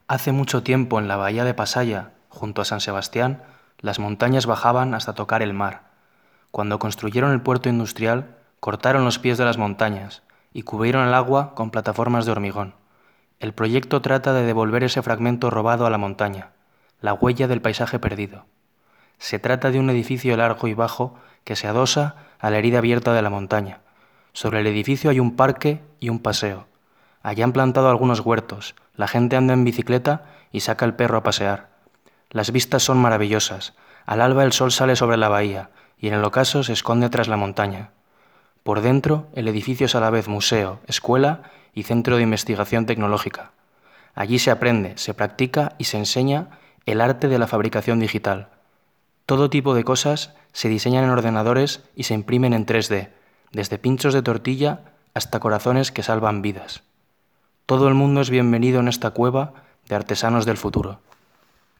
Hace mucho tiempo en la bahía de Pasaya, junto a San Sebastián, las montañas bajaban hasta tocar el mar. Cuando construyeron el puerto industrial, cortaron los pies de las montañas y cubrieron el agua con plataformas de hormigón. El proyecto trata de devolver ese fragmento robado a la montaña, la huella del paisaje perdido. Se trata de un edificio largo y bajo que se adosa a la herida abierta de la montaña. Sobre el edificio hay un parque y un paseo. Allí han plantado algunos huertos, la gente anda en bicicleta y saca el perro a pasear. Las vistas son maravillosas. Al alba el sol sale sobre la bahía y en el ocaso se esconde tras la montaña. Por dentro, el edificio es a la vez museo, escuela y centro de investigación tecnológica. Allí se aprende, se practica y se enseña el arte de la fabricación digital. Todo tipo de cosas se diseñan en ordenadores y se imprimen en 3D, desde pinchos de tortilla hasta corazones que salvan vidas. Todo el mundo es bienvenido en esta cueva de artesanos del futuro.